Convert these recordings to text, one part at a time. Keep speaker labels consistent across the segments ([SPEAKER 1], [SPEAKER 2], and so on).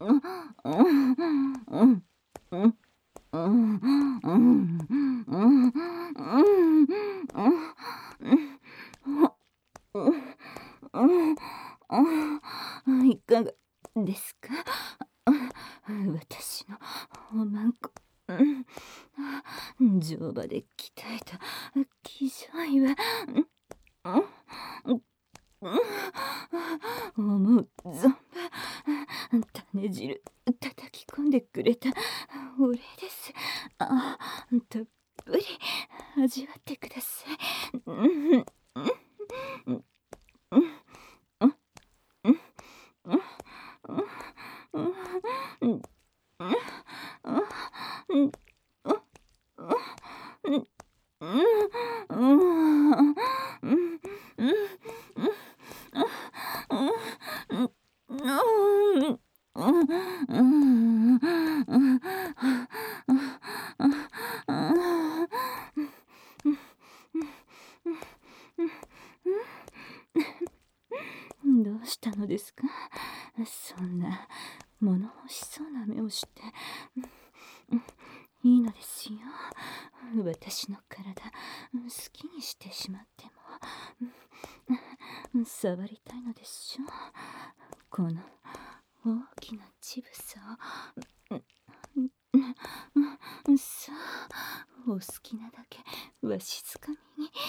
[SPEAKER 1] いかがですか？私のおまんこ。乗馬で鍛えた騎乗位は思う存分種汁叩き込んでくれたお礼です。たっぷり味わってください。どうしたのですか？そんな物欲しそうな目をして。いいのですよ。私の体好きにしてしまっても触りたいのでしょう。この大きな乳房を。さあ、お好きなだけわしづかみに。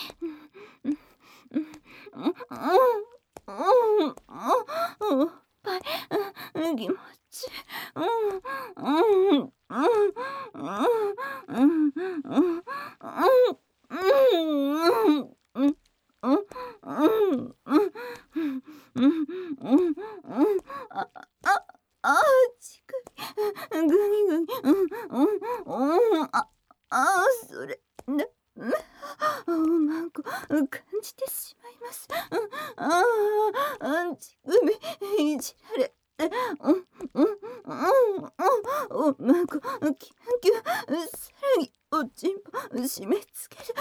[SPEAKER 1] おっぱい気持ち。乳首グニグニ。それだ。おまんこ感じてしまいます。乳首いじられ。おまんこキュンキュン。さらにおちんぽ締め付ける。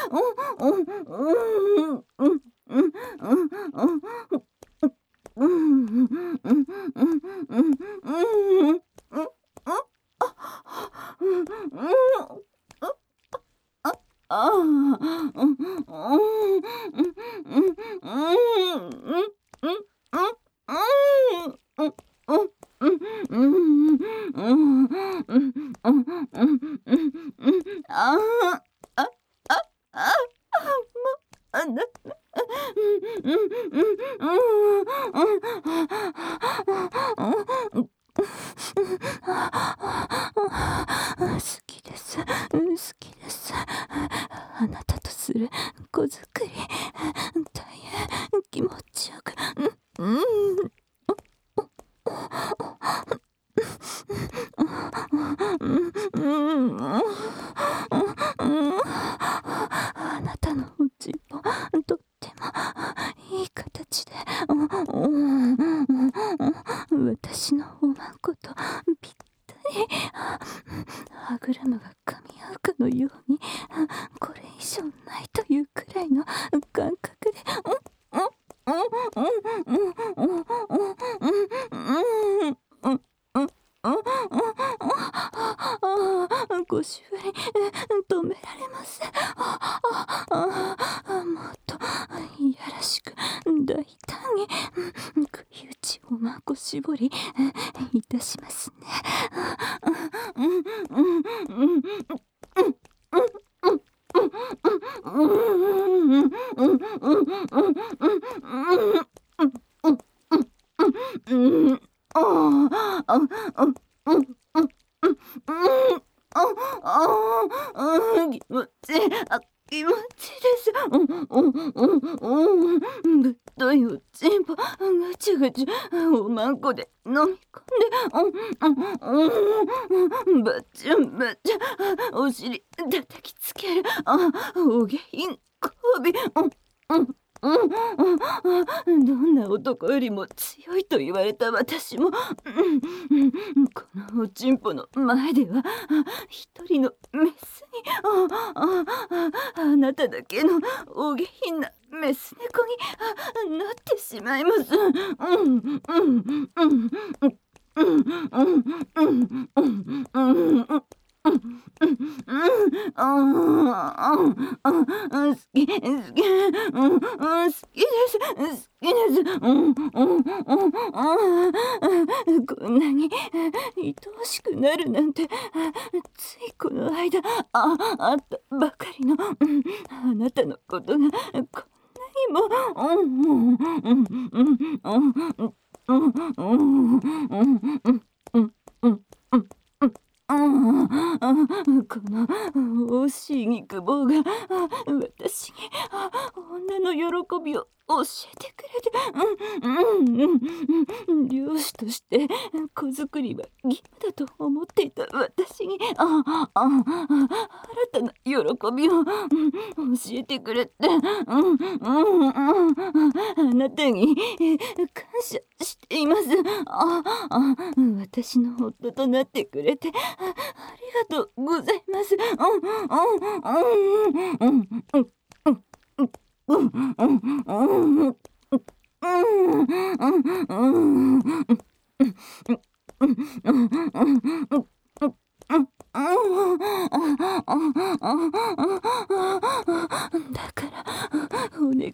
[SPEAKER 1] 好きです。好きです。あなたとする子作り、大変気持ちよく。あなたのおちんぽ、とってもいい形で、私のおまんことぴったり、歯車が噛み合うかのように、これ以上ないというくらいの感覚で、ご主人止められません。もっといやらしく大胆に食い打ちおまんこ絞りいたしますね。気持ちいい。気持ちいいです。ぶっといおちんぽぐちゅぐちゅおまんこで飲み込んで、バチュンバチュンお尻叩きつける。お下品交尾。どんな男よりも強いと言われた私も、このおちんぽの前では一人のメスに、あなただけのお下品なメス猫になってしまいます。 こんなに愛おしくなるなんて、ついこの間あったばかりのあなたのことがこんなにもこの惜しい肉棒が私に女の喜びを教えてくれて、漁師として子作りは義務だと思っていた私に新たな喜びを教えてくれて、あなたに感謝しています。私の夫となってくれてありがとうございます。だからお願いです。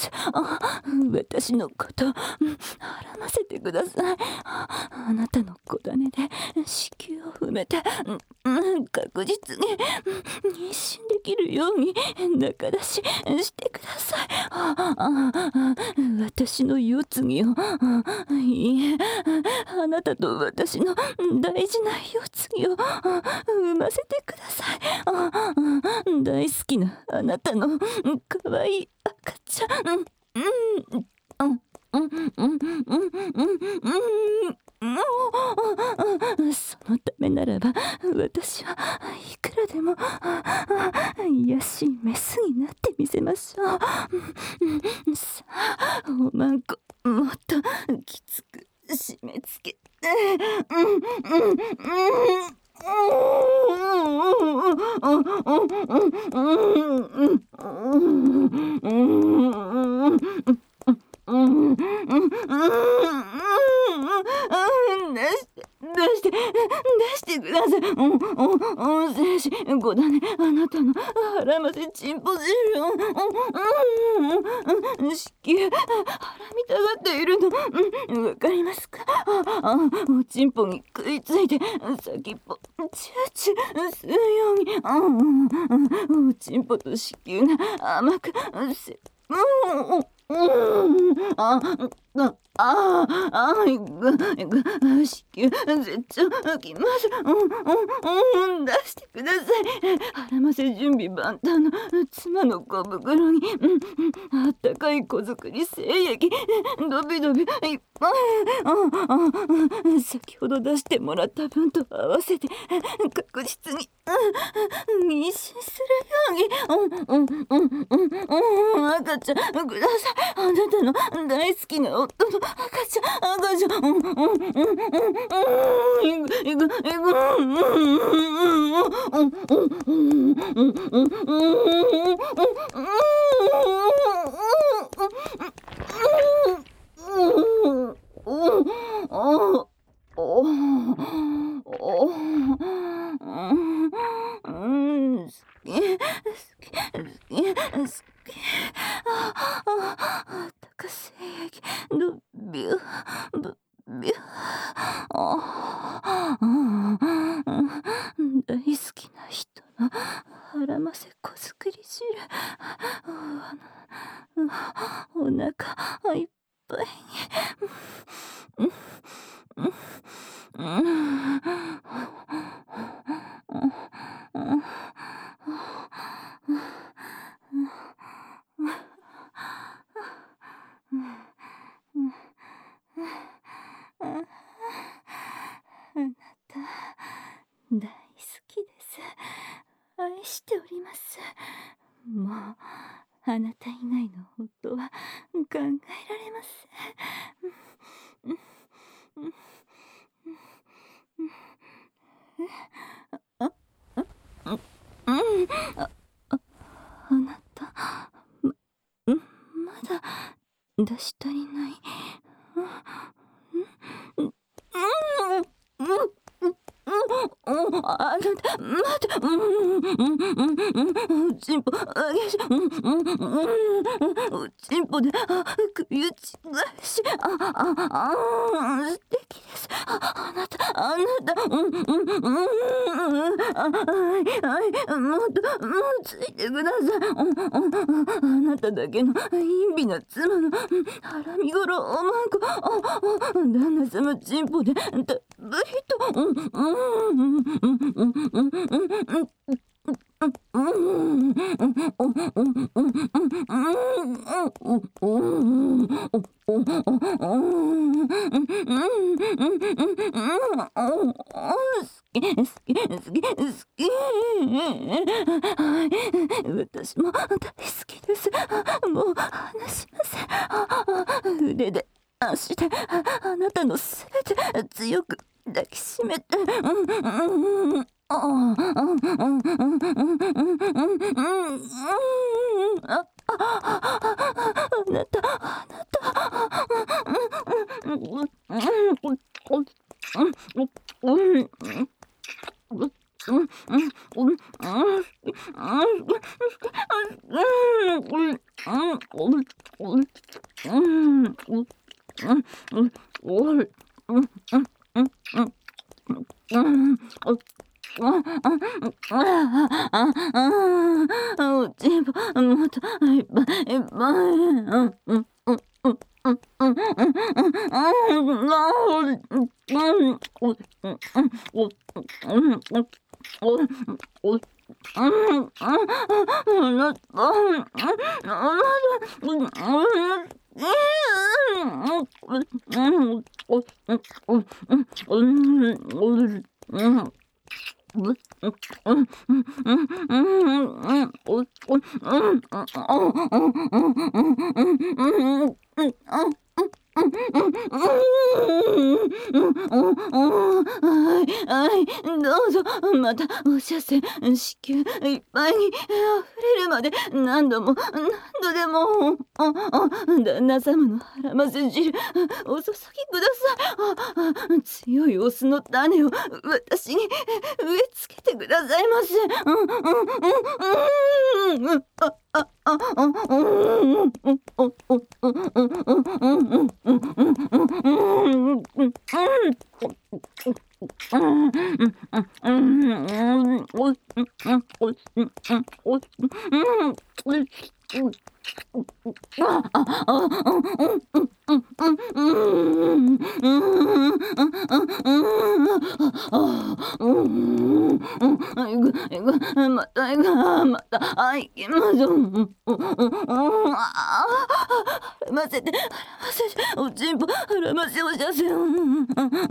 [SPEAKER 1] 私のこと払わせてください。あなたの小種で子宮を踏めて確実に妊娠できるように仲出ししてください。私の世継ぎを、いいえ、あなたと私の大事な世継ぎを産ませてください。大好きなあなたの可愛い赤ちゃん。そのためならば私はいくらでも癒やしいメスになってみせましょう。さあおまんこもっときつく締め付けて。出してください。精子ごだね、あなたの腹ませチンポ汁を子宮腹みたがっているのわかりますか？おちんぽに食いついて先っぽチューチューするようにおちんぽと子宮が甘く子宮絶頂きます。出してください。腹ませ準備万端の妻の小袋にあったかい子作り精液ドビドビいっぱい先ほど出してもらった分と合わせて確実に妊娠するように赤ちゃんください。あなたの大好きな夫の赤ちゃん高精液のビュービュー大好きな人の腹ませ子作り汁お腹いっぱいに大好きです。愛しております。もうあなた以外の夫は考えられません。あなたまだ出し足りない。 あなた、待て、おちんぽ、あげし、おちんぽで、首打ち返し、素敵です。あなた、はい、もっと、ついてください。あなただけの陰微な妻の腹身頃おまんこ、旦那様ちんぽでたっぷりと、私も大好きです。もう話しません。腕で足であなたのすべて強く抱きしめて、おちんぽもっといっぱいいっぱい。はい、どうぞ、またお射線、子宮いっぱいに溢れるまで何度も何度でも、旦那様の腹ませ汁お注ぎください。強いオスの種を私に植え付けてくださいませ。またまた、はい、行きましょう。ませて、ませて、おちんぽ、ませおしゃせん。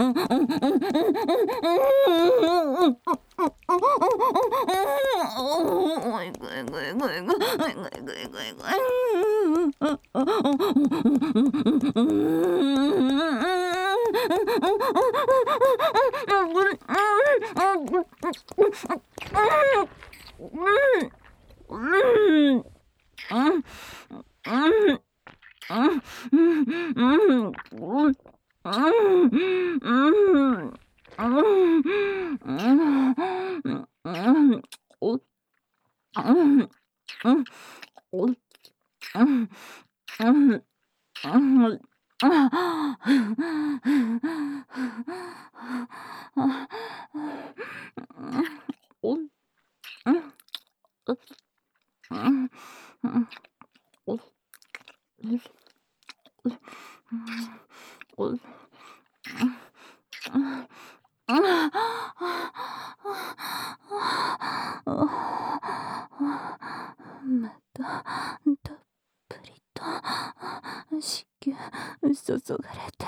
[SPEAKER 1] またたっぷりと子宮注がれて、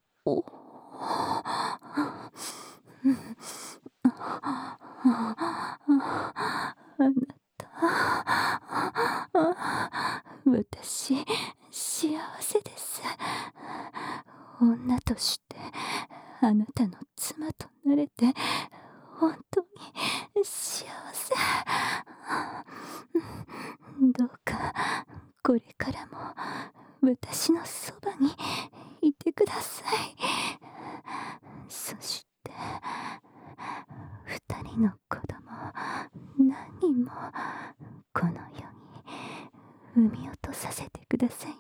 [SPEAKER 1] 私幸せです。女としてあなたの妻となれて本当に幸せ。どうかこれからも私のそばにいてください。そして二人人の子供何人もこの世に産み落とさせてください